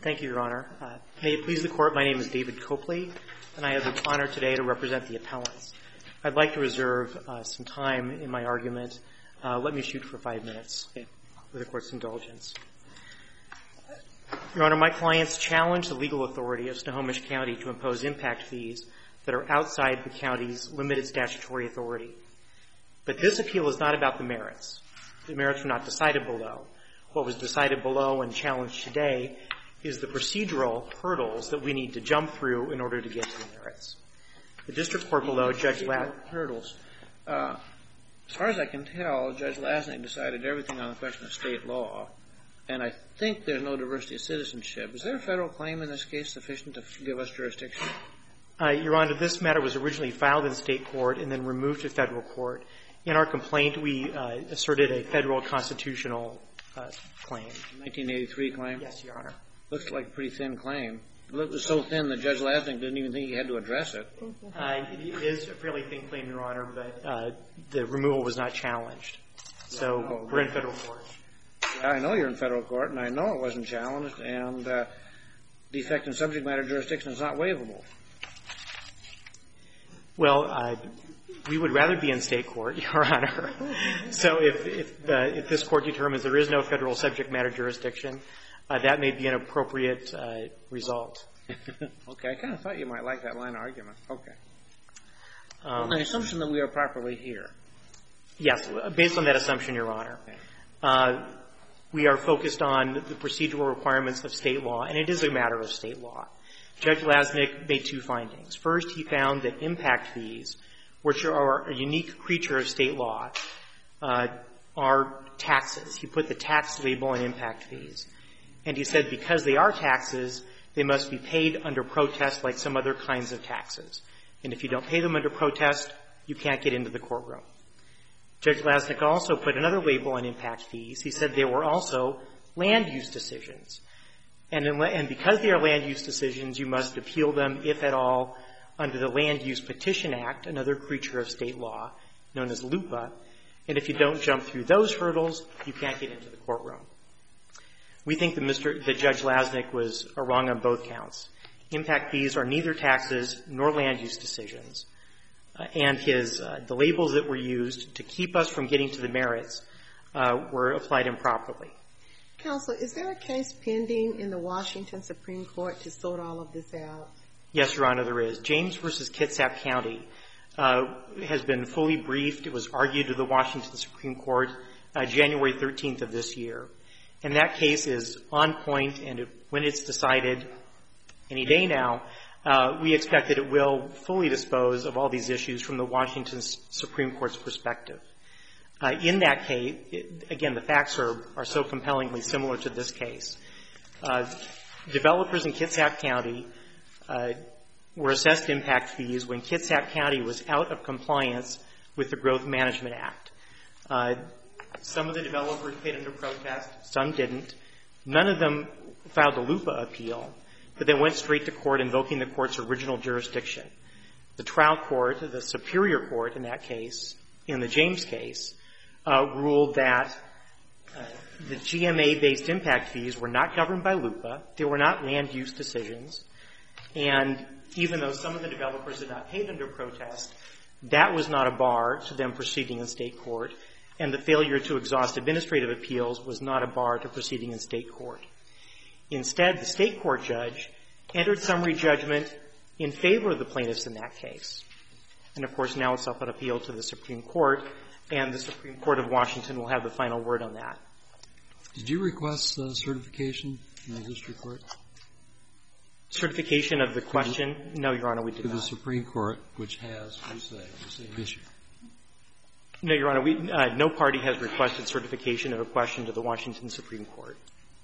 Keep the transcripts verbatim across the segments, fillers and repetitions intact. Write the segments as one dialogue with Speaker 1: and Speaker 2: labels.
Speaker 1: Thank you, Your Honor. Uh, may it please the Court, my name is David Copley, and I have the honor today to represent the appellants. I'd like to reserve uh, some time in my argument. Uh, let me shoot for five minutes with the Court's indulgence. Your Honor, my clients challenge the legal authority of Snohomish County to impose impact fees that are outside the county's limited statutory authority. But this appeal is not about the merits. The merits were not decided below. What was decided below and challenged today is the procedural hurdles that we need to jump through in order to get to the merits. The district court below, Judge Lasnik.
Speaker 2: Hurdles. Uh, as far as I can tell, Judge Lasnik decided everything on the question of state law, and I think there's no diversity of citizenship. Is there a federal claim in this case sufficient to give us jurisdiction?
Speaker 1: Uh, Your Honor, this matter was originally filed in state court and then removed to federal court. In our complaint, we uh, asserted a federal constitutional uh, claim.
Speaker 2: nineteen eighty-three claim?
Speaker 1: Yes, Your Honor.
Speaker 2: Looks like a pretty thin claim. It was so thin that Judge Lasnik didn't even think he had to address it.
Speaker 1: Uh, it is a fairly thin claim, Your Honor, but uh, the removal was not challenged. So
Speaker 2: oh,
Speaker 1: we're in federal court.
Speaker 2: I know you're in federal court, and I know it wasn't challenged, and uh, defect in subject matter jurisdiction is not waivable.
Speaker 1: Well, uh, we would rather be in state court, Your Honor. So if, if, uh, if this court determines there is no federal subject matter jurisdiction, Uh, that may be an appropriate uh, result.
Speaker 2: Okay. I kind of thought you might like that line of argument. Okay.
Speaker 1: Um,
Speaker 2: On the assumption that we are properly here.
Speaker 1: Yes. Based on that assumption, Your Honor, okay. uh, we are focused on the procedural requirements of state law, and it is a matter of state law. Judge Lasnik made two findings. First, he found that impact fees, which are a unique creature of state law, uh, are taxes. He put the tax label on impact fees. And he said because they are taxes, they must be paid under protest like some other kinds of taxes. And if you don't pay them under protest, you can't get into the courtroom. Judge Lasnik also put another label on impact fees. He said they were also land use decisions. And, in, and because they are land use decisions, you must appeal them, if at all, under the Land Use Petition Act, another creature of state law known as LUPA. And if you don't jump through those hurdles, you can't get into the courtroom. We think that, Mister that Judge Lasnik was wrong on both counts. Impact fees are neither taxes nor land use decisions. Uh, and his, uh, the labels that were used to keep us from getting to the merits uh, were applied improperly.
Speaker 3: Counsel, is there a case pending in the Washington Supreme Court to sort all of this out?
Speaker 1: Yes, Your Honor, there is. James versus Kitsap County uh, has been fully briefed. It was argued to the Washington Supreme Court uh, January thirteenth of this year. And that case is on point, and it, when it's decided any day now, uh, we expect that it will fully dispose of all these issues from the Washington Supreme Court's perspective. Uh, in that case, it, again, the facts are, are so compellingly similar to this case. Uh, developers in Kitsap County uh, were assessed impact fees when Kitsap County was out of compliance with the Growth Management Act. Uh, Some of the developers paid under protest. Some didn't. None of them filed a LUPA appeal, but they went straight to court invoking the court's original jurisdiction. The trial court, the superior court in that case, in the James case, uh, ruled that uh, the G M A-based impact fees were not governed by LUPA. They were not land use decisions. And even though some of the developers had not paid under protest, that was not a bar to them proceeding in state court. And the failure to exhaust administrative appeals was not a bar to proceeding in state court. Instead, the state court judge entered summary judgment in favor of the plaintiffs in that case. And, of course, now it's up on appeal to the Supreme Court, and the Supreme Court of Washington will have the final word on that.
Speaker 4: Did you request uh, certification in the district court?
Speaker 1: Certification of the question? No, Your Honor, we did
Speaker 4: not. To the Supreme Court, which has, you say, the same issue.
Speaker 1: No, Your Honor, we, uh, no party has requested certification of a question to the Washington Supreme Court.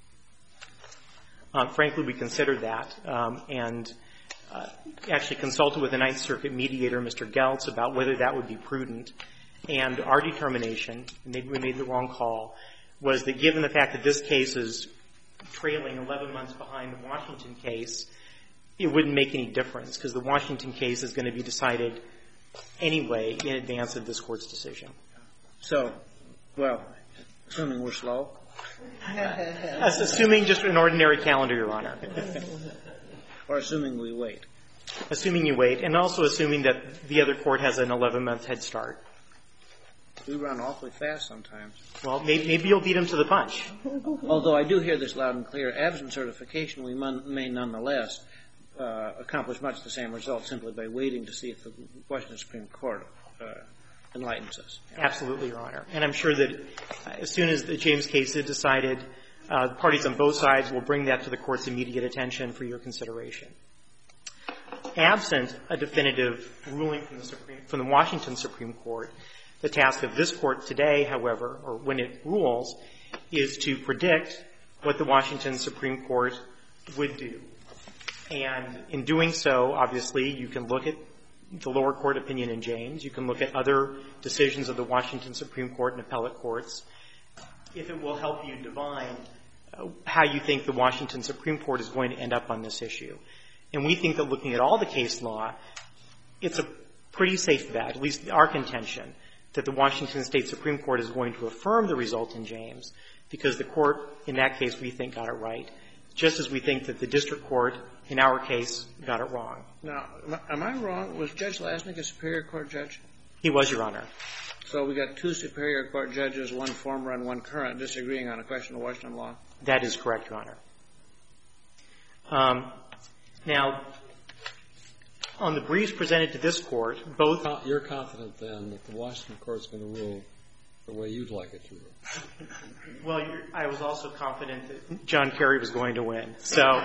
Speaker 1: Uh, frankly, we considered that um, and uh, actually consulted with the Ninth Circuit mediator, Mister Geltz, about whether that would be prudent. And our determination, and maybe we made the wrong call, was that given the fact that this case is trailing eleven months behind the Washington case, it wouldn't make any difference because the Washington case is going to be decided anyway in advance of this Court's decision.
Speaker 2: So, well, assuming we're slow,
Speaker 1: Assuming just an ordinary calendar, Your Honor.
Speaker 2: Or assuming we wait.
Speaker 1: Assuming you wait, and also assuming that the other court has an eleven-month head start.
Speaker 2: We run awfully fast sometimes.
Speaker 1: Well, maybe, maybe you'll beat them to the punch.
Speaker 2: Although I do hear this loud and clear, absent certification, we mon- may nonetheless uh, accomplish much the same result simply by waiting to see if the Washington Supreme Court uh, enlightens us.
Speaker 1: Absolutely, Your Honor. And I'm sure that uh, as soon as the James case is decided, uh, the parties on both sides will bring that to the Court's immediate attention for your consideration. Absent a definitive ruling from the Supreme, from the Washington Supreme Court, the task of this Court today, however, or when it rules, is to predict what the Washington Supreme Court would do. And in doing so, obviously, you can look at the lower court opinion in James. You can look at other decisions of the Washington Supreme Court and appellate courts. If it will help you divine uh, how you think the Washington Supreme Court is going to end up on this issue. And we think that looking at all the case law, it's a pretty safe bet, at least our contention, that the Washington State Supreme Court is going to affirm the result in James because the court, in that case, we think got it right, just as we think that the district court, in our case, got it wrong.
Speaker 2: Now, am I wrong? Was Judge Lasnik a Superior Court judge?
Speaker 1: He was, Your Honor.
Speaker 2: So we got two Superior Court judges, one former and one current, disagreeing on a question of Washington law?
Speaker 1: That is correct, Your Honor. Um, now, on the briefs presented to this Court, both...
Speaker 4: You're confident, then, that the Washington Court is going to rule the way you'd like it to rule?
Speaker 1: Well, you're, I was also confident that John Kerry was going to win. So I,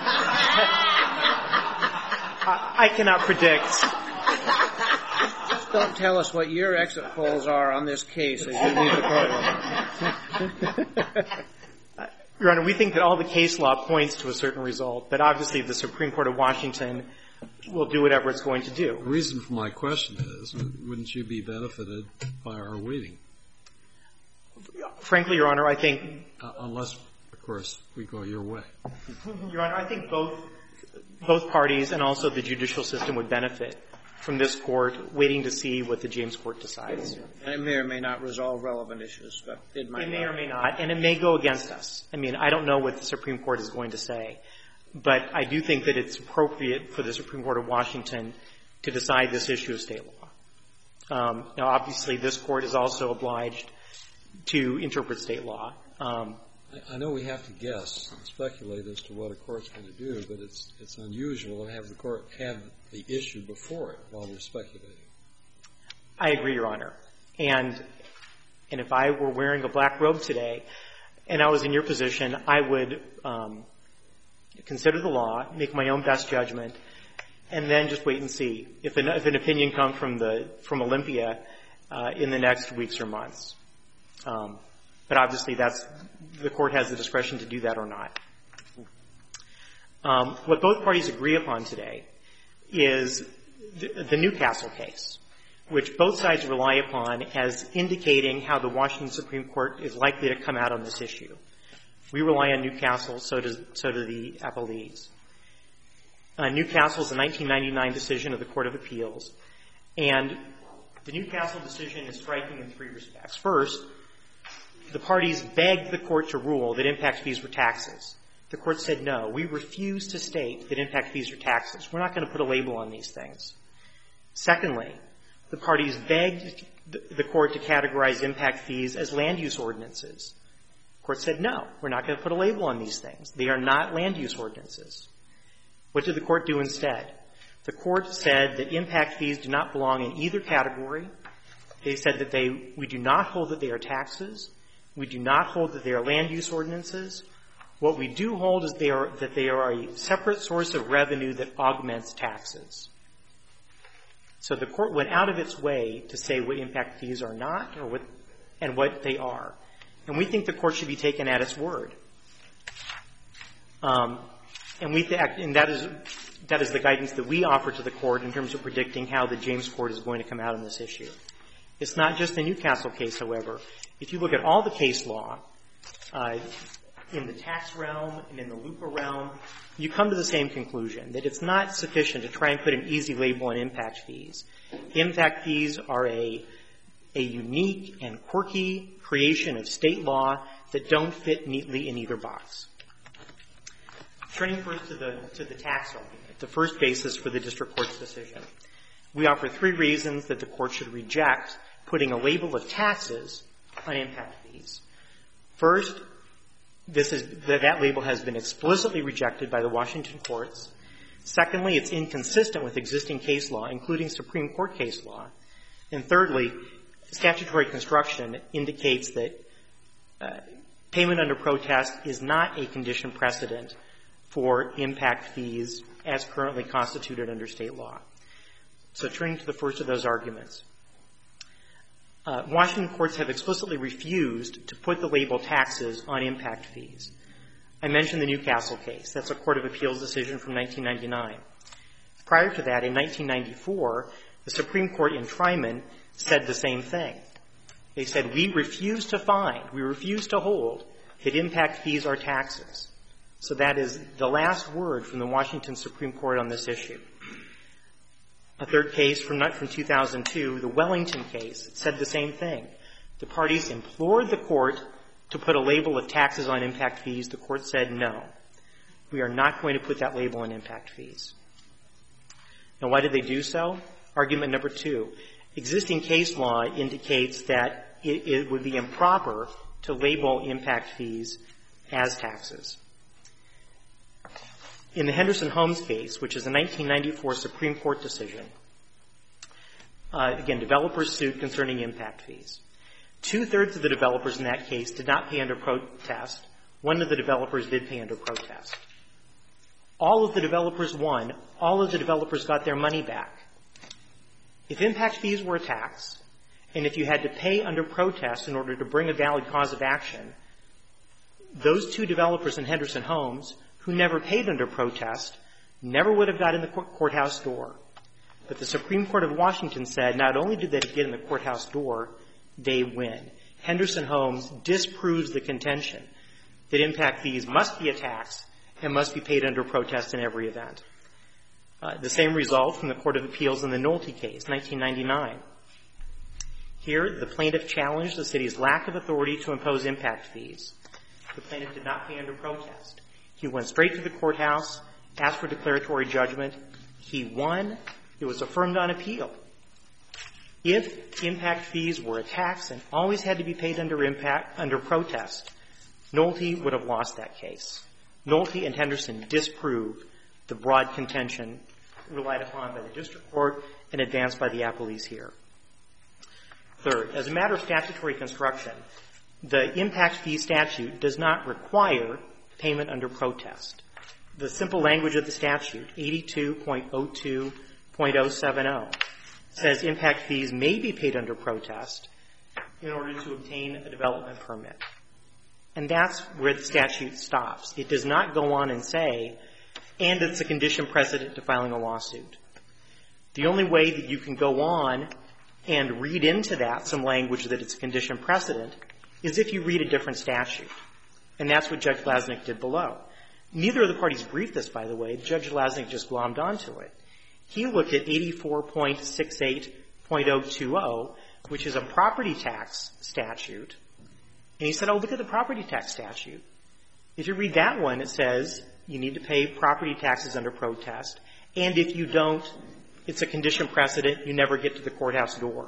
Speaker 1: I cannot predict.
Speaker 2: Just don't tell us what your exit polls are on this case as you leave the courtroom.
Speaker 1: Your Honor, we think that all the case law points to a certain result, but obviously the Supreme Court of Washington will do whatever it's going to do.
Speaker 4: The reason for my question is, wouldn't you be benefited by our waiting?
Speaker 1: Frankly, Your Honor, I think...
Speaker 4: Uh, unless, of course, we go your way.
Speaker 1: Your Honor, I think both both parties and also the judicial system would benefit from this Court waiting to see what the James Court decides.
Speaker 2: And it may or may not resolve relevant issues, but it might
Speaker 1: It may
Speaker 2: not.
Speaker 1: or may not, and it may go against us. I mean, I don't know what the Supreme Court is going to say, but I do think that it's appropriate for the Supreme Court of Washington to decide this issue of state law. Um, now, obviously, this Court is also obliged to interpret state law. Um,
Speaker 4: I know we have to guess and speculate as to what a court's going to do, but it's it's unusual to have the court have the issue before it while we're speculating.
Speaker 1: I agree, Your Honor. And and if I were wearing a black robe today and I was in your position, I would um, consider the law, make my own best judgment, and then just wait and see if an, if an opinion comes from the from Olympia uh, in the next weeks or months. Um, but obviously, that's the court has the discretion to do that or not. Um, what both parties agree upon today is the, the Newcastle case, which both sides rely upon as indicating how the Washington Supreme Court is likely to come out on this issue. We rely on Newcastle, so does so do the appellees. Uh, Newcastle is a nineteen ninety-nine decision of the Court of Appeals, and the Newcastle decision is striking in three respects. First, the parties begged the court to rule that impact fees were taxes. The court said, no, we refuse to state that impact fees are taxes. We're not going to put a label on these things. Secondly, the parties begged the court to categorize impact fees as land use ordinances. The court said, no, we're not going to put a label on these things. They are not land use ordinances. What did the court do instead? The court said that impact fees do not belong in either category. They said that they, we do not hold that they are taxes. We do not hold that they are land use ordinances. What we do hold is they are, that they are a separate source of revenue that augments taxes. So the court went out of its way to say what impact fees are not or what, and what they are. And we think the court should be taken at its word. Um, and we think, and that is, that is the guidance that we offer to the court in terms of predicting how the James Court is going to come out on this issue. It's not just the Newcastle case, however. If you look at all the case law, uh, in the tax realm and in the LUPA realm, you come to the same conclusion, that it's not sufficient to try and put an easy label on impact fees. Impact fees are a, a unique and quirky creation of state law that don't fit neatly in either box. Turning first to the, to the tax argument, the first basis for the district court's decision, we offer three reasons that the court should reject putting a label of taxes on impact fees. First, this is, that, that label has been explicitly rejected by the Washington courts. Secondly, it's inconsistent with existing case law, including Supreme Court case law. And thirdly, statutory construction indicates that uh, payment under protest is not a condition precedent for impact fees as currently constituted under state law. So turning to the first of those arguments, uh, Washington courts have explicitly refused to put the label taxes on impact fees. I mentioned the Newcastle case. That's a Court of Appeals decision from nineteen ninety-nine. Prior to that, in nineteen ninety-four, the Supreme Court in Tryman said the same thing. They said, we refuse to find, we refuse to hold that impact fees are taxes. So that is the last word from the Washington Supreme Court on this issue. A third case from, from two thousand two, the Wellington case, said the same thing. The parties implored the court to put a label of taxes on impact fees. The court said, no, we are not going to put that label on impact fees. Now, why did they do so? Argument number two. Existing case law indicates that it, it would be improper to label impact fees as taxes. In the Henderson Homes case, which is a nineteen ninety-four Supreme Court decision, uh, again, developers sued concerning impact fees. Two-thirds of the developers in that case did not pay under protest. One of the developers did pay under protest. All of the developers won. All of the developers got their money back. If impact fees were a tax, and if you had to pay under protest in order to bring a valid cause of action, those two developers in Henderson Homes who never paid under protest never would have got in the courthouse door. But the Supreme Court of Washington said not only did they get in the courthouse door, they win. Henderson Homes disproves the contention that impact fees must be a tax and must be paid under protest in every event. Uh, the same result from the Court of Appeals in the Nolte case, nineteen ninety-nine. Here, the plaintiff challenged the city's lack of authority to impose impact fees. The plaintiff did not pay under protest. He went straight to the courthouse, asked for declaratory judgment. He won. It was affirmed on appeal. If impact fees were a tax and always had to be paid under impact, under protest, Nolte would have lost that case. Nolte and Henderson disproved the broad contention relied upon by the district court and advanced by the appellees here. Third, as a matter of statutory construction, the impact fee statute does not require payment under protest. The simple language of the statute, eighty-two point oh two point oh seven oh, says impact fees may be paid under protest in order to obtain a development permit. And that's where the statute stops. It does not go on and say, and it's a condition precedent to filing a lawsuit. The only way that you can go on and read into that some language that it's a condition precedent is if you read a different statute. And that's what Judge Lasnik did below. Neither of the parties briefed this, by the way. Judge Lasnik just glommed onto it. He looked at eighty-four point six eight point oh two oh, which is a property tax statute, and he said, oh, look at the property tax statute. If you read that one, it says you need to pay property taxes under protest, and if you don't, it's a condition precedent, you never get to the courthouse door.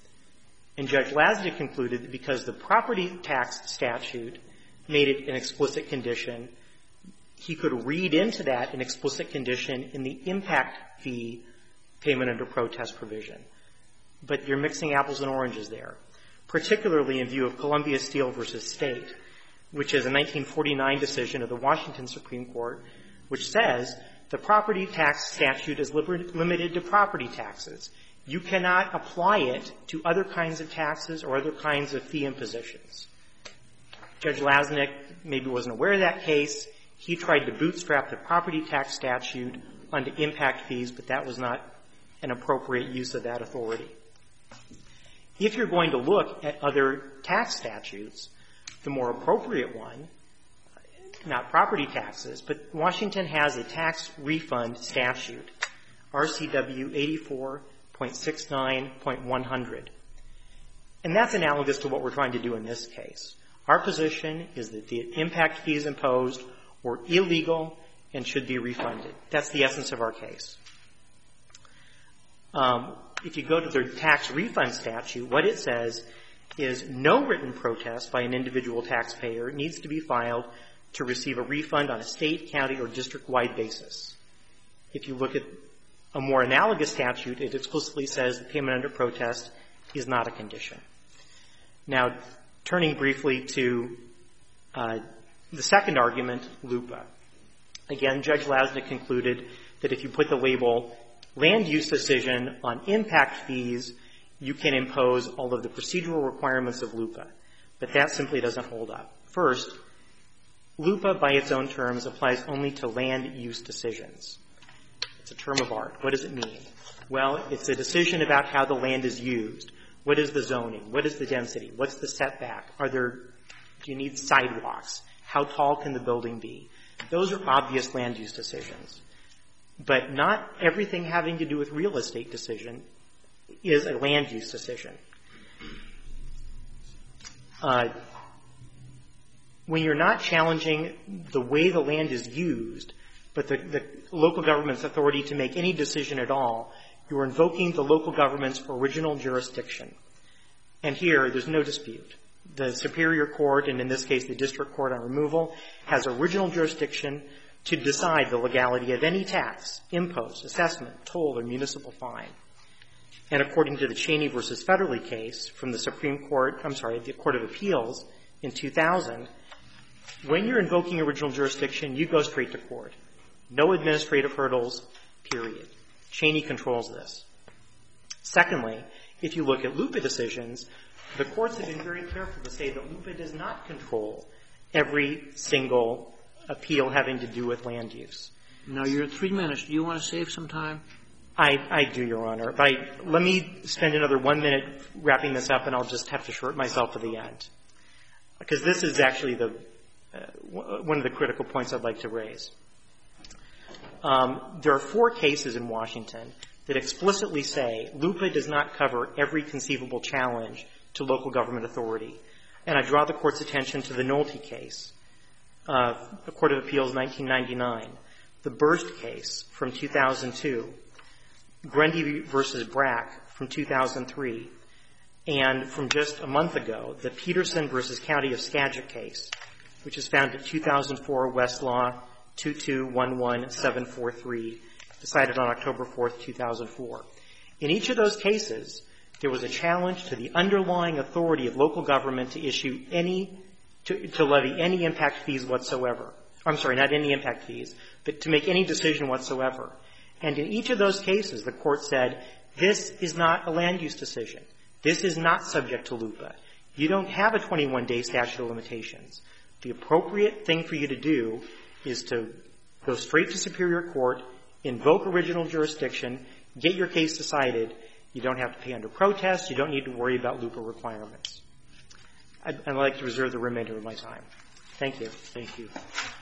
Speaker 1: And Judge Lasnik concluded that because the property tax statute made it an explicit condition, he could read into that an explicit condition in the impact fee payment under protest provision. But you're mixing apples and oranges there, particularly in view of Columbia Steel versus State, which is a nineteen forty-nine decision of the Washington Supreme Court, which says the property tax statute is limited to property taxes. You cannot apply it to other kinds of taxes or other kinds of fee impositions. Judge Lasnik maybe wasn't aware of that case. He tried to bootstrap the property tax statute onto impact fees, but that was not an appropriate use of that authority. If you're going to look at other tax statutes, the more appropriate one, not property taxes, but Washington has a tax refund statute, R C W eighty-four point sixty-nine point one hundred. And that's analogous to what we're trying to do in this case. Our position is that the impact fees imposed were illegal and should be refunded. That's the essence of our case. Um, if you go to the tax refund statute, what it says is no written protest by an individual taxpayer needs to be filed to receive a refund on a state, county, or district-wide basis. If you look at a more analogous statute, it explicitly says that payment under protest is not a condition. Now, turning briefly to uh, the second argument, LUPA. Again, Judge Lasnik concluded that if you put the label land use decision on impact fees, you can impose all of the procedural requirements of LUPA. But that simply doesn't hold up. First, LUPA, by its own terms, applies only to land use decisions. It's a term of art. What does it mean? Well, it's a decision about how the land is used. What is the zoning? What is the density? What's the setback? Are there, do you need sidewalks? How tall can the building be? Those are obvious land use decisions. But not everything having to do with real estate decision is a land use decision. Uh, when you're not challenging the way the land is used, but the, the local government's authority to make any decision at all, you're invoking the local government's original jurisdiction. And here, there's no dispute. The Superior Court, and in this case the District Court on Removal, has original jurisdiction to decide the legality of any tax, impost, assessment, toll, or municipal fine. And according to the Cheney versus Federley case from the Supreme Court, I'm sorry, the Court of Appeals in two thousand, when you're invoking original jurisdiction, you go straight to court. No administrative hurdles, period. Cheney controls this. Secondly, if you look at LUPA decisions, the courts have been very careful to say that LUPA does not control every single appeal having to do with land use.
Speaker 2: Now, you're at three minutes. Do you want to save some time?
Speaker 1: I, I do, Your Honor. But I, let me spend another one minute wrapping this up, and I'll just have to short myself to the end. Because this is actually the uh, one of the critical points I'd like to raise. Um, there are four cases in Washington that explicitly say LUPA does not cover every conceivable challenge to local government authority. And I draw the Court's attention to the Nolte case, uh, the Court of Appeals nineteen ninety-nine, the Burst case from two thousand two, Grundy versus Brack from two thousand three, and from just a month ago, the Peterson versus County of Skagit case, which is found at two thousand four Westlaw two two one one seven four three, decided on October fourth, two thousand four. In each of those cases, there was a challenge to the underlying authority of local government to issue any, to, to levy any impact fees whatsoever. I'm sorry, not any impact fees, but to make any decision whatsoever. And in each of those cases, the Court said, this is not a land use decision. This is not subject to LUPA. You don't have a twenty-one day statute of limitations. The appropriate thing for you to do is to go straight to Superior Court, invoke original jurisdiction, get your case decided. You don't have to pay under protest. You don't need to worry about LUPA requirements. I'd, I'd like to reserve the remainder of my time. Thank you.
Speaker 2: Thank you.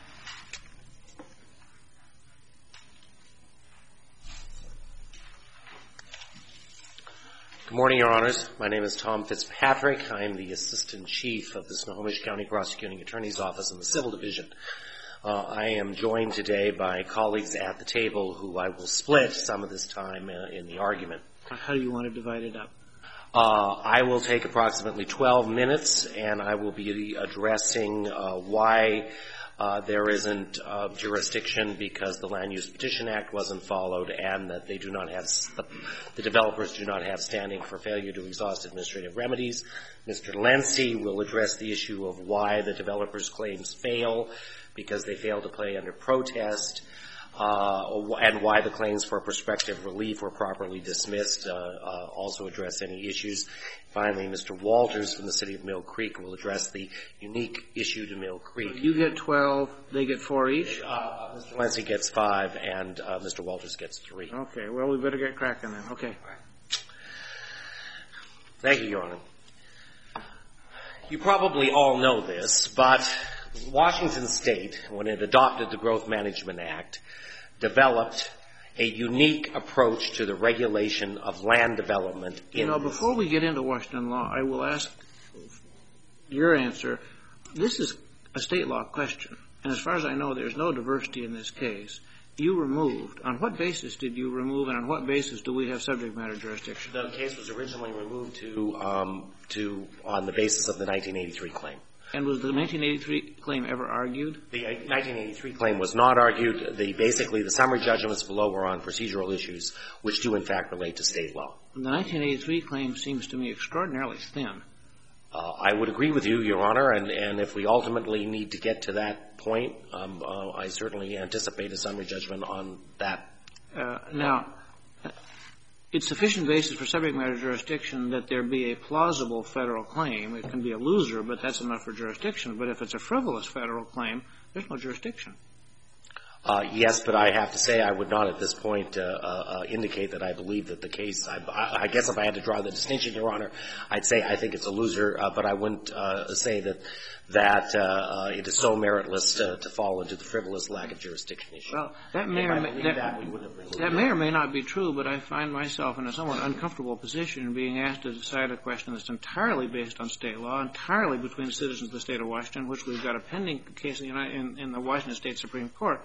Speaker 5: Good morning, Your Honors. My name is Tom Fitzpatrick. I am the Assistant Chief of the Snohomish County Prosecuting Attorney's Office in the Civil Division. Uh, I am joined today by colleagues at the table who I will split some of this time uh, in the argument.
Speaker 2: How do you want to divide it up?
Speaker 5: Uh, I will take approximately twelve minutes, and I will be addressing uh, why uh, there isn't uh, jurisdiction because the Land Use Petition Act wasn't followed and that they do not have, the, the developers do not have standing for failure to exhaust administrative remedies. Mister Lency will address the issue of why the developers' claims fail because they fail to pay under protest. Uh, and why the claims for prospective relief were properly dismissed, uh, uh, also address any issues. Finally, Mister Walters from the City of Mill Creek will address the unique issue to Mill Creek.
Speaker 2: You get twelve, they get four each?
Speaker 5: Uh, Mister Lency gets five, and uh, Mister Walters gets three.
Speaker 2: Okay, well, we better get cracking then. Okay.
Speaker 5: Thank you, Your Honor. You probably all know this, but Washington State, when it adopted the Growth Management Act, developed a unique approach to the regulation of land development in
Speaker 2: You know,
Speaker 5: this.
Speaker 2: before we get into Washington law, I will ask your answer this is a state law question, and as far as I know, there's no diversity in this case. You removed. On what basis did you remove, and on what basis do we have subject matter jurisdiction?
Speaker 5: The case was originally removed to um, to on the basis of the nineteen eighty-three claim.
Speaker 2: And was the nineteen eighty-three claim ever argued?
Speaker 5: The nineteen eighty-three claim was not argued. The basically the summary judgments below were on procedural issues, which do in fact relate to state law.
Speaker 2: The nineteen eighty-three claim seems to me extraordinarily thin.
Speaker 5: Uh, I would agree with you, Your Honor, and, and if we ultimately need to get to that point, um, uh, I certainly anticipate a summary judgment on that.
Speaker 2: Uh, now, it's sufficient basis for subject matter jurisdiction that there be a plausible federal claim. It can be a loser, but that's enough for jurisdiction. But if it's a frivolous federal claim, there's no jurisdiction.
Speaker 5: Uh, yes, but I have to say I would not at this point uh, uh, indicate that I believe that the case, I, I guess if I had to draw the distinction, Your Honor, I'd say I think it's a loser, uh, but I wouldn't uh, say that that uh, uh, it is so meritless to, to fall into the frivolous lack of jurisdiction issue.
Speaker 2: Well, that may, or may, that,
Speaker 5: that, we would have
Speaker 2: that may or may not be true, but I find myself in a somewhat uncomfortable position in being asked to decide a question that's entirely based on state law, entirely between citizens of the state of Washington, which we've got a pending case in the, United, in, in the Washington State Supreme Court.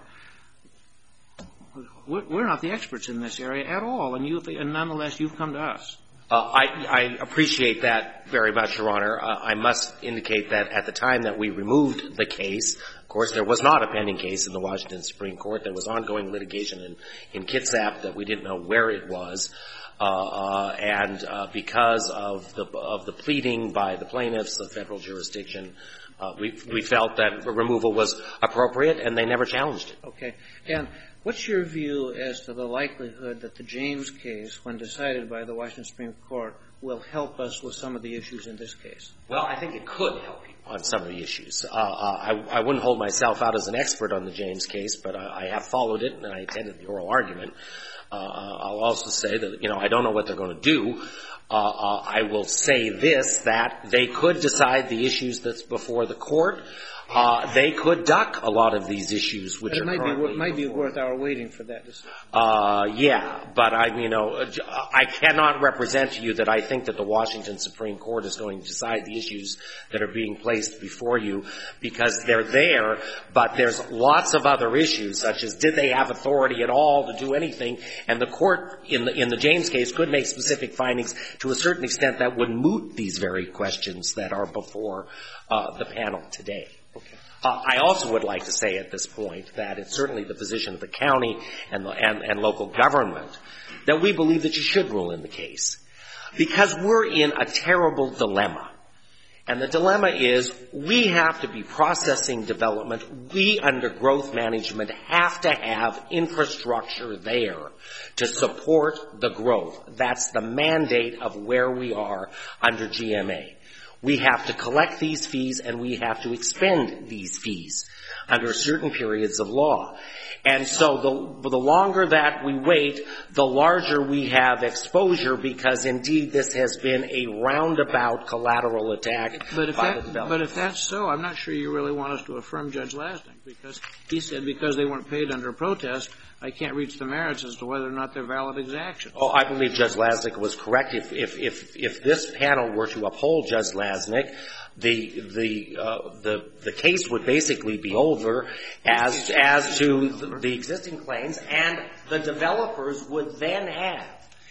Speaker 2: We're not the experts in this area at all, and, you, and nonetheless, you've come to us.
Speaker 5: Uh, I, I appreciate that very much, Your Honor. Uh, I must indicate that at the time that we removed the case, of course, there was not a pending case in the Washington Supreme Court. There was ongoing litigation in, in Kitsap that we didn't know where it was. Uh, uh, and uh, because of the, of the pleading by the plaintiffs of federal jurisdiction, uh, we, we felt that removal was appropriate, and they never challenged it.
Speaker 2: Okay. And what's your view as to the likelihood that the James case, when decided by the Washington Supreme Court, will help us with some of the issues in this case?
Speaker 5: Well, I think it could help you on some of the issues. Uh, uh, I, I wouldn't hold myself out as an expert on the James case, but I, I have followed it, and I attended the oral argument. Uh, I'll also say that, you know, I don't know what they're going to do. Uh, uh, I will say this, that they could decide the issues that's before the court. Uh, they could duck a lot of these issues, which
Speaker 2: it
Speaker 5: are
Speaker 2: might
Speaker 5: currently
Speaker 2: be, might be
Speaker 5: before.
Speaker 2: worth our waiting for that decision.
Speaker 5: Uh, yeah, but I, you know, I cannot represent to you that I think that the Washington Supreme Court is going to decide the issues that are being placed before you, because they're there, but there's lots of other issues, such as did they have authority at all to do anything, and the court in the, in the James case could make specific findings to a certain extent that would moot these very questions that are before uh, the panel today.
Speaker 2: Okay.
Speaker 5: Uh, I also would like to say at this point that it's certainly the position of the county and, the, and, and local government that we believe that you should rule in the case, because we're in a terrible dilemma. And the dilemma is we have to be processing development. We, under growth management, have to have infrastructure there to support the growth. That's the mandate of where we are under G M A. We have to collect these fees and we have to expend these fees under certain periods of law. And so the, the longer that we wait, the larger we have exposure, because indeed this has been a roundabout collateral attack
Speaker 2: but if
Speaker 5: by
Speaker 2: that,
Speaker 5: the developer.
Speaker 2: But if that's so, I'm not sure you really want us to affirm Judge Lasnik, because he said because they weren't paid under protest, I can't reach the merits as to whether or not they're valid exactions.
Speaker 5: Oh, I believe Judge Lasnik was correct. If, if, if, if this panel were to uphold Judge Lasnik, the, the, uh, the, the case would basically be over as, as to the, the existing claims, and the developers would then have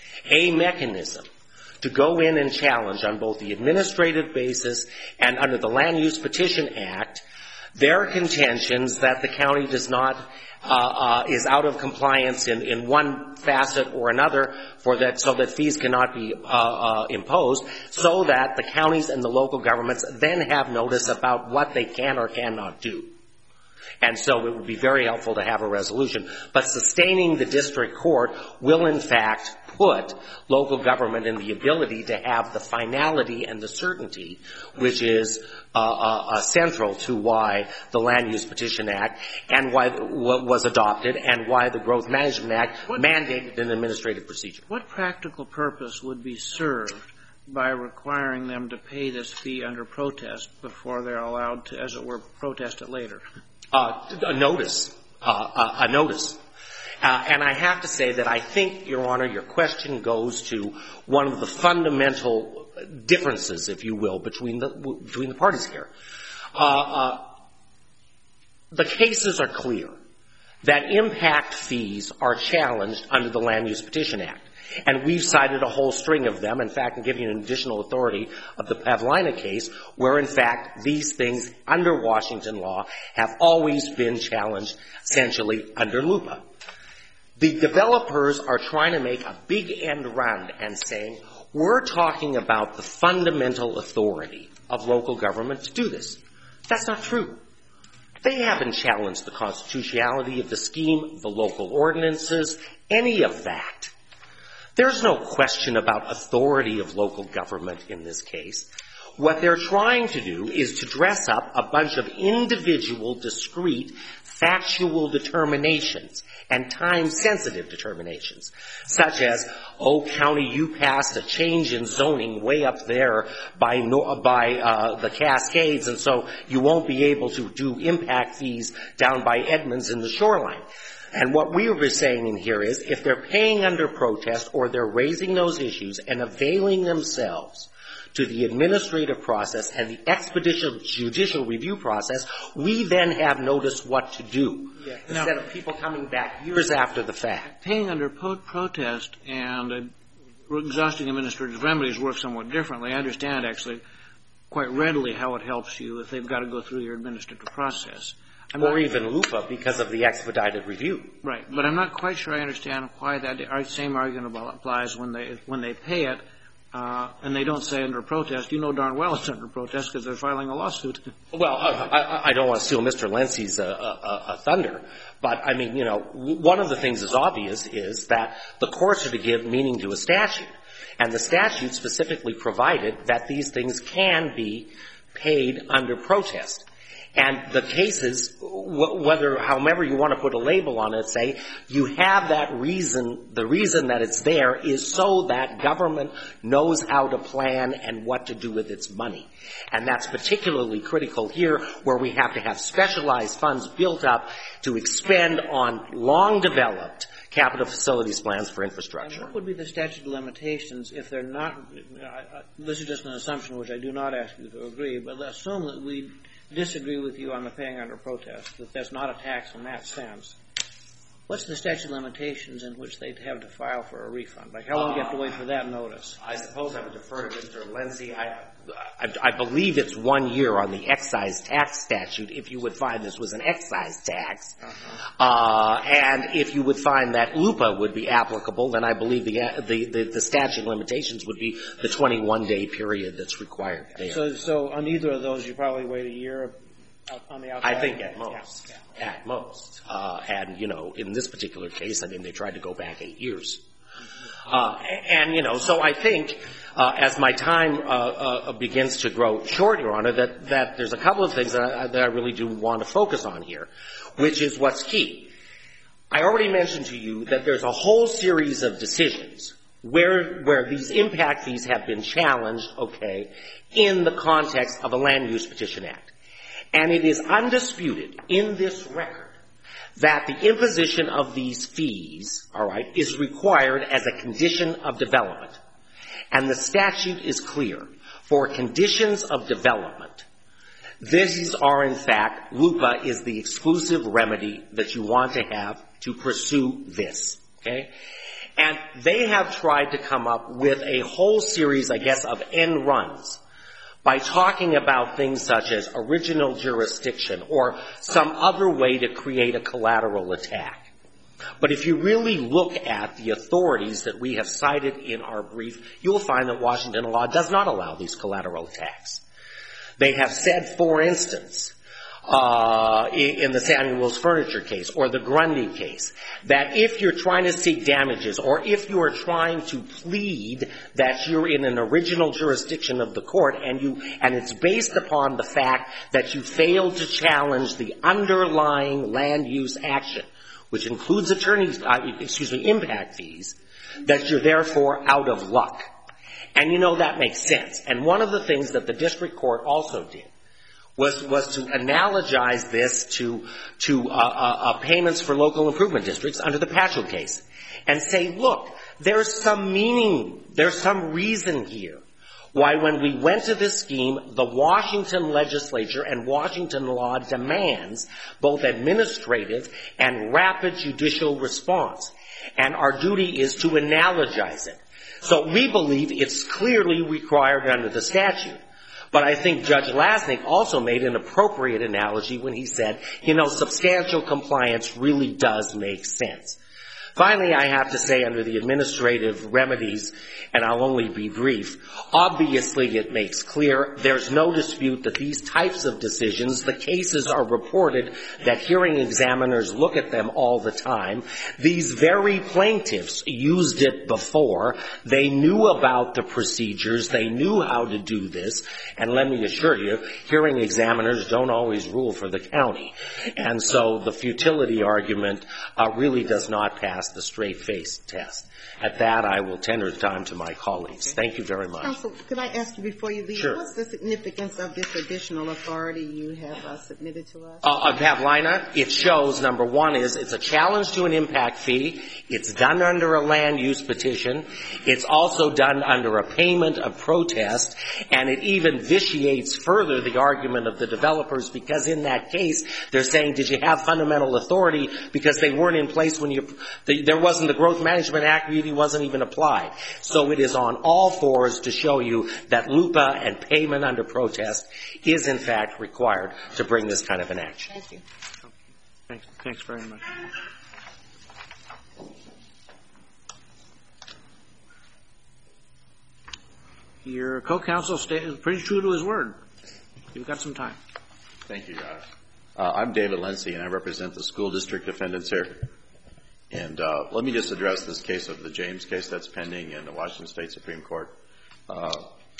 Speaker 5: a mechanism to go in and challenge on both the administrative basis and under the Land Use Petition Act their contentions that the county does not uh, uh, is out of compliance in, in one facet or another, for that, so that fees cannot be uh, uh, imposed, so that the counties and the local governments then have notice about what they can or cannot do. And so it would be very helpful to have a resolution. But sustaining the district court will, in fact, put local government in the ability to have the finality and the certainty, which is uh, uh, uh, central to why the Land Use Petition Act and why what was adopted and why the Growth Management Act what, mandated an administrative procedure.
Speaker 2: What practical purpose would be served by requiring them to pay this fee under protest before they're allowed to, as it were, protest it later?
Speaker 5: Uh, a notice. Uh, a, a notice. Uh, and I have to say that I think, Your Honor, your question goes to one of the fundamental differences, if you will, between the, between the parties here. Uh, uh, the cases are clear that impact fees are challenged under the Land Use Petition Act. And we've cited a whole string of them. In fact, I'm giving you an additional authority of the Pavlina case, where, in fact, these things under Washington law have always been challenged essentially under LUPA. The developers are trying to make a big end run and saying, we're talking about the fundamental authority of local government to do this. That's not true. They haven't challenged the constitutionality of the scheme, the local ordinances, any of that. There's no question about authority of local government in this case. What they're trying to do is to dress up a bunch of individual, discrete, factual determinations and time-sensitive determinations, such as, oh, county, you passed a change in zoning way up there by, no, by uh, the Cascades, and so you won't be able to do impact fees down by Edmonds in the shoreline. And what we were saying in here is, if they're paying under protest or they're raising those issues and availing themselves to the administrative process and the expeditious judicial review process, we then have notice what to do, yeah. Instead now, of people coming back years after the fact.
Speaker 2: Paying under po- protest and uh, exhausting administrative remedies work somewhat differently. I understand, actually, quite readily how it helps you if they've got to go through your administrative process. I'm
Speaker 5: or
Speaker 2: not,
Speaker 5: even LUPA because of the expedited review.
Speaker 2: Right. But I'm not quite sure I understand why that same argument applies when they when they pay it uh, and they don't say under protest. You know darn well it's under protest because they're filing a lawsuit.
Speaker 5: Well, uh, I, I don't want to steal Mister Lency's uh, uh, uh, thunder, but, I mean, you know, one of the things that's obvious is that the courts are to give meaning to a statute. And the statute specifically provided that these things can be paid under protest. And the cases, whether, however you want to put a label on it, say you have that reason, the reason that it's there is so that government knows how to plan and what to do with its money. And that's particularly critical here, where we have to have specialized funds built up to expend on long-developed capital facilities plans for infrastructure.
Speaker 2: And what would be the statute of limitations if they're not, uh, this is just an assumption which I do not ask you to agree, but assume that we disagree with you on the paying under protest, that that's not a tax in that sense. What's the statute of limitations in which they'd have to file for a refund? Like, how long do you have to wait for that notice?
Speaker 5: I suppose I would defer to Mister Lency. I, I, I believe it's one year on the excise tax statute if you would find this was an excise tax. Uh-huh. Uh, and if you would find that LUPA would be applicable, then I believe the, the, the, the statute of limitations would be the twenty-one day period that's required there.
Speaker 2: So, so on either of those, you probably wait a year on the outside?
Speaker 5: I think at most. Yeah. Yeah. At most. Uh, and, you know, in this particular case, I mean, they tried to go back eight years. Uh, and, you know, so I think, uh, as my time, uh, uh, begins to grow short, Your Honor, that, that there's a couple of things that I, that I really do want to focus on here, which is what's key. I already mentioned to you that there's a whole series of decisions where, where these impact fees have been challenged, okay, in the context of a Land Use Petition Act. And it is undisputed in this record that the imposition of these fees, all right, is required as a condition of development. And the statute is clear. For conditions of development, these are, in fact, LUPA is the exclusive remedy that you want to have to pursue this, okay? And they have tried to come up with a whole series, I guess, of end runs by talking about things such as original jurisdiction or some other way to create a collateral attack. But if you really look at the authorities that we have cited in our brief, you'll find that Washington law does not allow these collateral attacks. They have said, for instance, uh, in the Samuels Furniture case or the Grundy case, that if you're trying to seek damages or if you are trying to plead that you're in an original jurisdiction of the court and you, and it's based upon the fact that you failed to challenge the underlying land use action, which includes attorneys, uh, excuse me, impact fees, that you're therefore out of luck. And you know that makes sense. And one of the things that the district court also did was was to analogize this to to uh, uh, uh, payments for local improvement districts under the Patchell case, and say, look, there's some meaning, there's some reason here Why, when we went to this scheme, the Washington legislature and Washington law demands both administrative and rapid judicial response. And our duty is to analogize it. So we believe it's clearly required under the statute. But I think Judge Lasnik also made an appropriate analogy when he said, you know, substantial compliance really does make sense. Finally, I have to say, under the administrative remedies, and I'll only be brief, obviously it makes clear there's no dispute that these types of decisions, the cases are reported that hearing examiners look at them all the time. These very plaintiffs used it before. They knew about the procedures. They knew how to do this. And let me assure you, hearing examiners don't always rule for the county. And so the futility argument uh, really does not pass the straight-face test. At that, I will tender time to my colleagues. Thank you very much.
Speaker 3: Counsel, could I ask you before you leave,
Speaker 5: sure.
Speaker 3: what's the significance of this additional authority you have uh, submitted to us?
Speaker 5: Uh, of Pavlina, it shows, number one, is it's a challenge to an impact fee. It's done under a land use petition. It's also done under a payment of protest. And it even vitiates further the argument of the developers, because in that case, they're saying, did you have fundamental authority because they weren't in place when you, the, there wasn't the Growth Management Act, really wasn't even applied. So it is on all fours to show you that LUPA and payment under protest is in fact required to bring this kind of an action.
Speaker 3: Thank you.
Speaker 2: Thanks, thanks very much. Your co-counsel is pretty true to his word. You've got some time.
Speaker 6: Thank you, Your Honor. Uh, I'm David Lindsay, and I represent the school district defendants here. And uh, let me just address this case of the James case that's pending in the Washington State Supreme Court. Uh,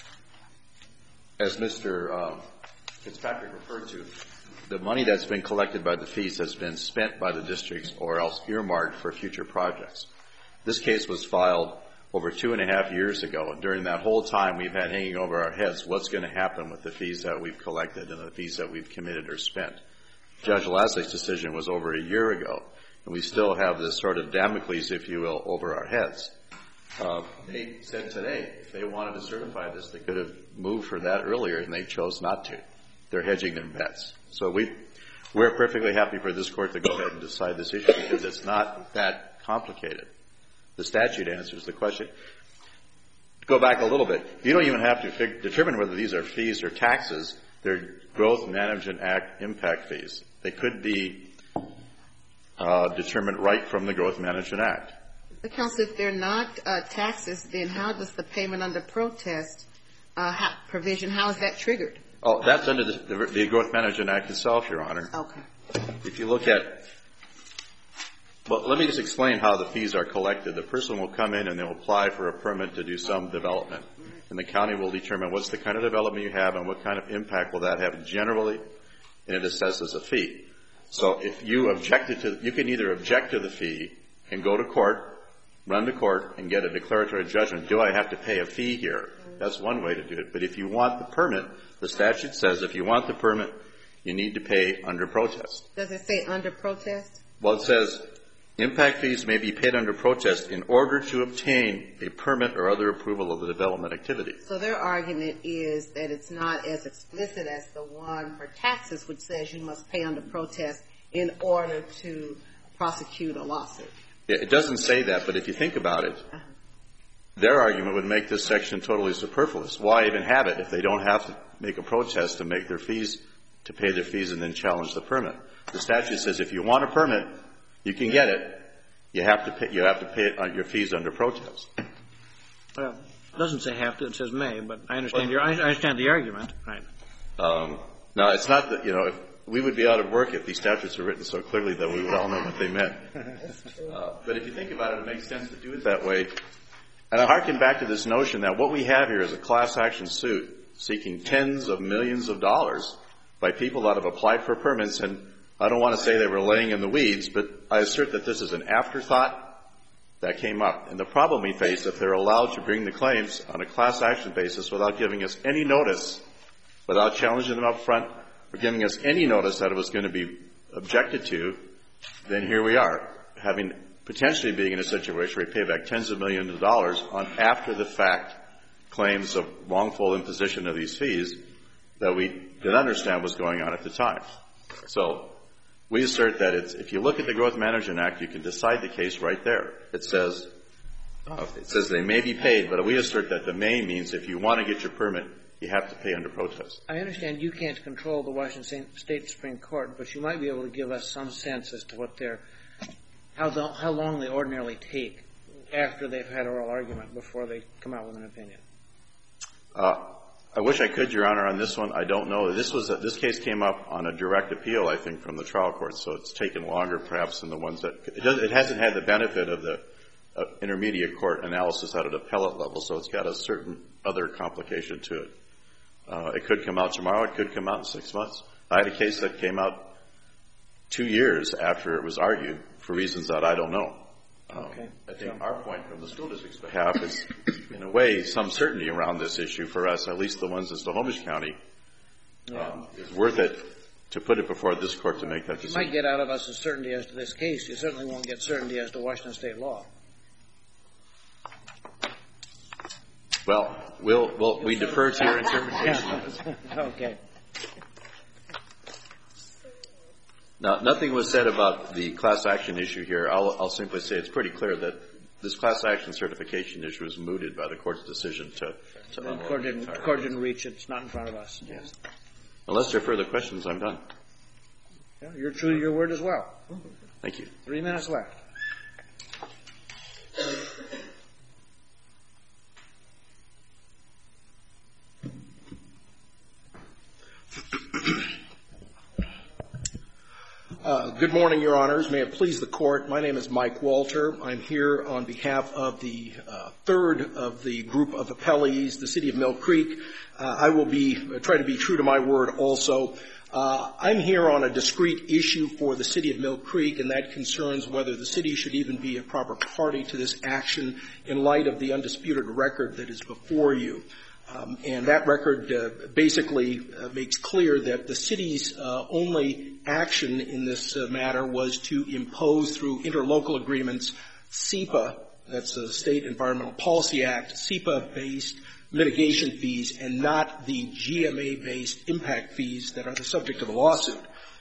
Speaker 6: as Mister Um, Fitzpatrick referred to, the money that's been collected by the fees has been spent by the districts or else earmarked for future projects. This case was filed over two and a half years ago, and during that whole time we've had hanging over our heads what's going to happen with the fees that we've collected and the fees that we've committed or spent. Judge Lasnik's decision was over a year ago, and we still have this sort of Damocles, if you will, over our heads. Uh, they said today if they wanted to certify this, they could have moved for that earlier, and they chose not to. They're hedging their bets. So we, we're perfectly happy for this court to go ahead and decide this issue because it's not that complicated. The statute answers the question. Go back a little bit. You don't even have to fig- determine whether these are fees or taxes. They're Growth Management Act impact fees. They could be uh, determined right from the Growth Management Act.
Speaker 3: The counsel, if they're not uh, taxes, then how does the payment under protest uh, ha- provision, how is that triggered?
Speaker 6: Oh, that's under the, the, the Growth Management Act itself, Your Honor.
Speaker 3: Okay.
Speaker 6: If you look at, well, let me just explain how the fees are collected. The person will come in and they'll apply for a permit to do some development. And the county will determine what's the kind of development you have and what kind of impact will that have generally, and it assesses a fee. So if you objected to, you can either object to the fee and go to court, run to court, and get a declaratory judgment. Do I have to pay a fee here? That's one way to do it. But if you want the permit, the statute says if you want the permit, you need to pay under protest.
Speaker 3: Does it say under protest?
Speaker 6: Well, it says impact fees may be paid under protest in order to obtain a permit or other approval of the development activity.
Speaker 3: So their argument is that it's not as explicit as the one for taxes, which says you must pay under protest in order to prosecute a lawsuit.
Speaker 6: It doesn't say that, but if you think about it, uh-huh. their argument would make this section totally superfluous. Why even have it if they don't have to make a protest to make their fees, to pay their fees and then challenge the permit? The statute says if you want a permit, you can get it. You have to pay, you have to pay it on your fees under protest.
Speaker 2: Well, it doesn't say have to, it says may, but I understand your, I understand the argument. Right.
Speaker 6: Um, now, it's not that, you know, if we would be out of work if these statutes were written so clearly that we would all know what they meant. Uh, but if you think about it, it makes sense to do it that way. And I harken back to this notion that what we have here is a class action suit seeking tens of millions of dollars by people that have applied for permits. And I don't want to say they were laying in the weeds, but I assert that this is an afterthought that came up. And the problem we face, if they're allowed to bring the claims on a class action basis without giving us any notice, without challenging them up front, or giving us any notice that it was going to be objected to, then here we are, having potentially being in a situation where we pay back tens of millions of dollars on after the fact claims of wrongful imposition of these fees that we didn't understand was going on at the time. So we assert that it's, if you look at the Growth Management Act, you can decide the case right there. It says, uh, it says they may be paid, but we assert that the may means if you want to get your permit, you have to pay under protest.
Speaker 2: I understand you can't control the Washington State Supreme Court, but you might be able to give us some sense as to what their, how, the, how long they ordinarily take after they've had oral argument before they come out with an opinion.
Speaker 6: Uh, I wish I could, Your Honor, on this one. I don't know. This was a, this case came up on a direct appeal, I think, from the trial court, so it's taken longer, perhaps, than the ones that it, does, it hasn't had the benefit of the uh, intermediate court analysis at an appellate level, so it's got a certain other complication to it. Uh, it could come out tomorrow. It could come out in six months. I had a case that came out two years after it was argued for reasons that I don't know. Um,
Speaker 2: okay.
Speaker 6: I think so. Our point from the school district's behalf is, in a way, some certainty around this issue for us, at least the ones in Snohomish County. Yeah. Um, it's worth it to put it before this court to make that decision.
Speaker 2: You might get out of us a certainty as to this case. You certainly won't get certainty as to Washington State law.
Speaker 6: Well, we'll, we'll we defer to your interpretation of this.
Speaker 2: Okay.
Speaker 6: Now, nothing was said about the class action issue here. I'll, I'll simply say it's pretty clear that this class action certification issue is mooted by the court's decision to, to
Speaker 2: the court didn't, the court didn't reach it. It's not in front of us. Yes.
Speaker 6: Unless there are further questions, I'm done.
Speaker 2: Yeah, you're true to your word as well.
Speaker 6: Thank you.
Speaker 2: Three minutes left.
Speaker 7: Uh, good morning, Your Honors. May it please the Court. My name is Mike Walter. I'm here on behalf of the uh, third of the group of appellees, the City of Mill Creek. Uh, I will be uh, try to be true to my word also. Uh, I'm here on a discrete issue for the City of Mill Creek, and that concerns whether the city should even be a proper party to this action in light of the undisputed record that is before you. Um, and that record uh, basically uh, makes clear that the city's uh, only action in this uh, matter was to impose through interlocal agreements S E P A, that's the State Environmental Policy Act, S E P A-based mitigation fees and not the G M A-based impact fees that are the subject of the lawsuit.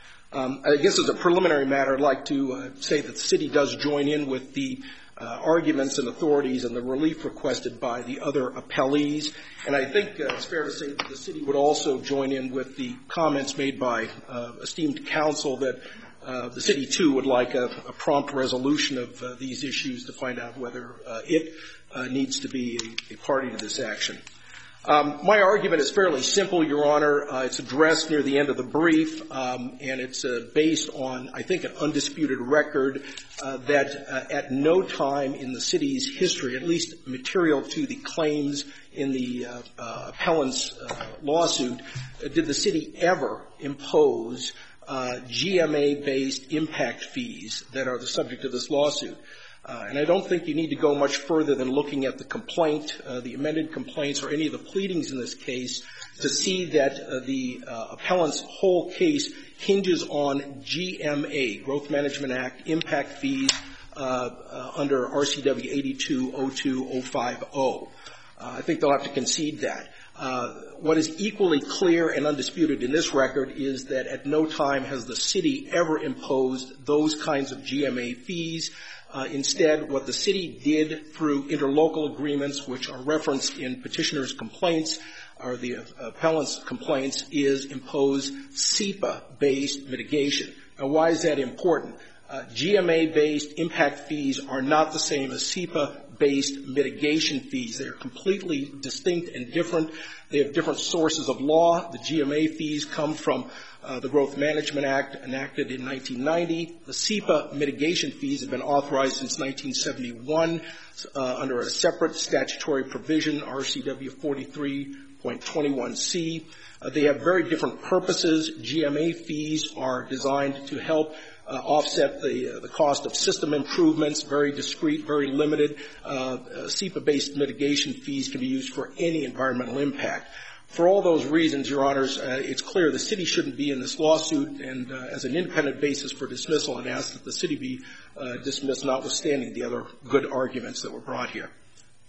Speaker 7: Um, I guess as a preliminary matter, I'd like to uh, say that the city does join in with the Uh, arguments and authorities and the relief requested by the other appellees. And I think uh, it's fair to say that the city would also join in with the comments made by uh, esteemed counsel that uh, the city, too, would like a, a prompt resolution of uh, these issues to find out whether uh, it uh, needs to be a, a party to this action. Um, my argument is fairly simple, Your Honor. Uh, it's addressed near the end of the brief, um, and it's uh, based on, I think, an undisputed record uh, that uh, at no time in the city's history, at least material to the claims in the uh, uh, appellant's uh, lawsuit, uh, did the city ever impose uh, G M A-based impact fees that are the subject of this lawsuit. Uh, and I don't think you need to go much further than looking at the complaint, uh, the amended complaints, or any of the pleadings in this case to see that uh, the uh, appellant's whole case hinges on G M A, Growth Management Act, impact fees uh, uh, under R C W eighty-two oh two oh five oh. Uh, I think they'll have to concede that. Uh, what is equally clear and undisputed in this record is that at no time has the city ever imposed those kinds of G M A fees. Uh, instead, what the city did through interlocal agreements, which are referenced in petitioner's complaints or the uh, appellant's complaints, is impose S E P A-based mitigation. Now, why is that important? Uh, G M A-based impact fees are not the same as S E P A-based mitigation fees. They are completely distinct and different. They have different sources of law. The G M A fees come from uh, the Growth Management Act enacted in nineteen ninety. The S E P A mitigation fees have been authorized since nineteen seventy-one uh, under a separate statutory provision, R C W forty-three point twenty-one C. Uh, they have very different purposes. G M A fees are designed to help Uh, offset the uh, the cost of system improvements, very discrete, very limited. Uh, uh, S E P A-based mitigation fees can be used for any environmental impact. For all those reasons, Your Honors, uh, it's clear the city shouldn't be in this lawsuit, and uh, as an independent basis for dismissal, I'd ask that the city be uh, dismissed, notwithstanding the other good arguments that were brought here.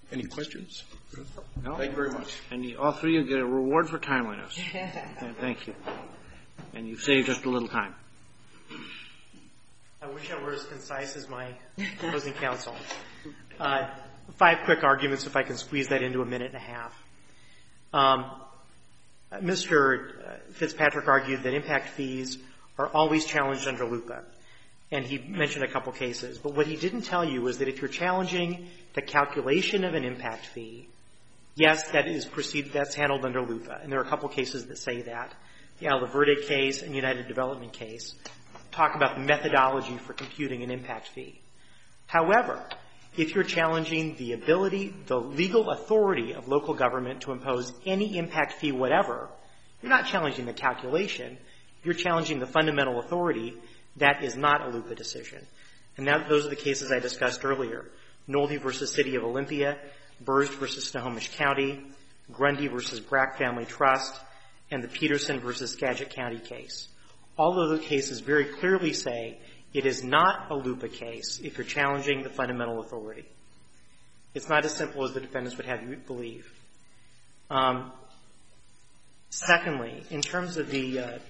Speaker 7: Any questions?
Speaker 2: No?
Speaker 7: Thank you very much.
Speaker 2: And you, all three of you get a reward for timeliness. And thank you. And you've saved just a little time.
Speaker 1: I wish I were as concise as my opposing counsel. Uh, five quick arguments, if I can squeeze that into a minute and a half. Um, Mister Fitzpatrick argued that impact fees are always challenged under LUPA, and he mentioned a couple cases. But what he didn't tell you was that if you're challenging the calculation of an impact fee, yes, that is proceed, that's handled under LUPA, and there are a couple cases that say that. The Alaverde case and United Development case talk about the methodology for computing an impact fee. However, if you're challenging the ability, the legal authority of local government to impose any impact fee whatever, you're not challenging the calculation. You're challenging the fundamental authority. That is not a LUPA decision. And that, those are the cases I discussed earlier. Nolde versus City of Olympia, Burst versus Snohomish County, Grundy versus Brack Family Trust, and the Peterson versus Skagit County case. All of those cases very clearly say it is not a LUPA case if you're challenging the fundamental authority. It's not as simple as the defendants would have you believe. Um, secondly, in terms of the uh,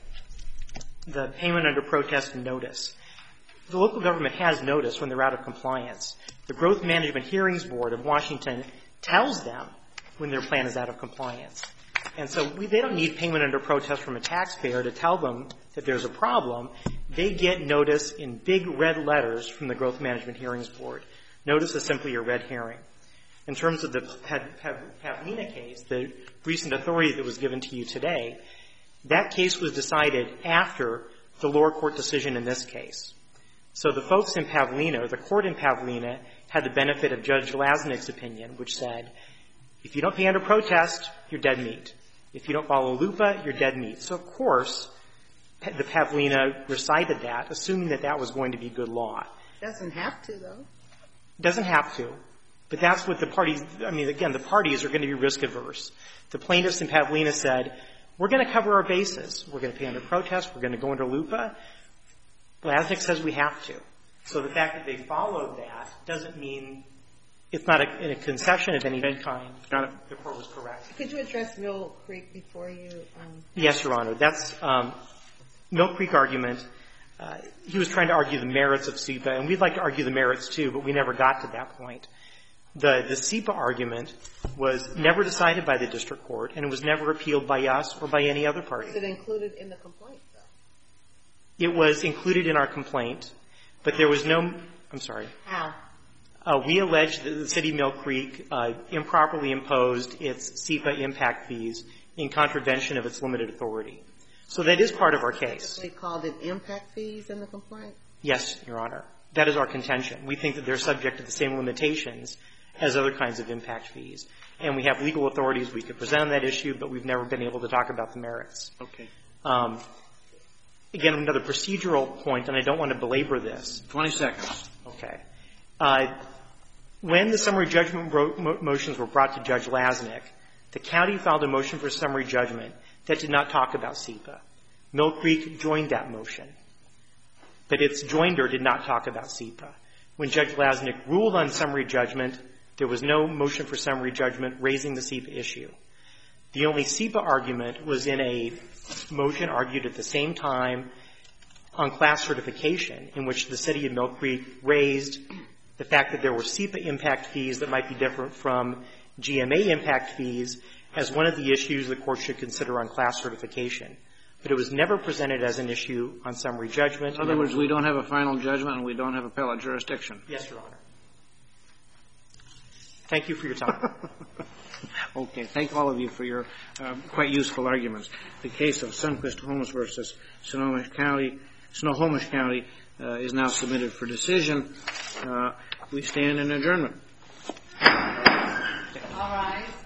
Speaker 1: the payment under protest and notice, the local government has notice when they're out of compliance. The Growth Management Hearings Board of Washington tells them when their plan is out of compliance. And so we, they don't need payment under protest from a taxpayer to tell them that there's a problem. They get notice in big red letters from the Growth Management Hearings Board. Notice is simply a red herring. In terms of the Pavlina case, the recent authority that was given to you today, that case was decided after the lower court decision in this case. So the folks in Pavlina, or the court in Pavlina, had the benefit of Judge Lasnik's opinion, which said, if you don't pay under protest, you're dead meat. If you don't follow LUPA, you're dead meat. So, of course, the Pavlina recited that, assuming that that was going to be good law.
Speaker 3: Doesn't have to, though.
Speaker 1: Doesn't have to. But that's what the parties, I mean, again, the parties are going to be risk averse. The plaintiffs in Pavlina said, we're going to cover our bases. We're going to pay under protest. We're going to go under LUPA. Lasnik says we have to. So the fact that they followed that doesn't mean it's not a, a concession of any kind.
Speaker 2: Got it.
Speaker 1: The court was correct.
Speaker 3: Could you address Mill Creek before you? Um...
Speaker 1: Yes, Your Honor. That's um, Mill Creek argument. Uh, he was trying to argue the merits of S E P A, and we'd like to argue the merits too, but we never got to that point. The, the S E P A argument was never decided by the district court, and it was never appealed by us or by any other party.
Speaker 3: Was it included in the complaint, though?
Speaker 1: It was included in our complaint, but there was no – I'm sorry.
Speaker 3: How?
Speaker 1: Uh, we allege that the city of Mill Creek uh, improperly imposed its S E P A impact fees in contravention of its limited authority. So that is part of our case.
Speaker 3: They called it impact fees in the complaint?
Speaker 1: Yes, Your Honor. That is our contention. We think that they're subject to the same limitations as other kinds of impact fees. And we have legal authorities we could present on that issue, but we've never been able to talk about the merits.
Speaker 2: Okay.
Speaker 1: Um, again, another procedural point, and I don't want to belabor this.
Speaker 2: Twenty seconds.
Speaker 1: Okay. Uh, when the summary judgment mo- motions were brought to Judge Lasnik, the county filed a motion for summary judgment that did not talk about S E P A. Mill Creek joined that motion, but its joinder did not talk about S E P A. When Judge Lasnik ruled on summary judgment, there was no motion for summary judgment raising the S E P A issue. The only S E P A argument was in a motion argued at the same time on class certification, in which the city of Mill Creek raised the fact that there were S E P A impact fees that might be different from G M A impact fees as one of the issues the court should consider on class certification. But it was never presented as an issue on summary judgment.
Speaker 2: In other words, we don't have a final judgment and we don't have appellate jurisdiction.
Speaker 1: Yes, Your Honor. Thank you for your time.
Speaker 2: Okay. Thank all of you for your um, quite useful arguments. The case of Sunquist Homes versus Snohomish County, Snohomish County uh, is now submitted for decision. Uh, we stand in adjournment.
Speaker 3: All right.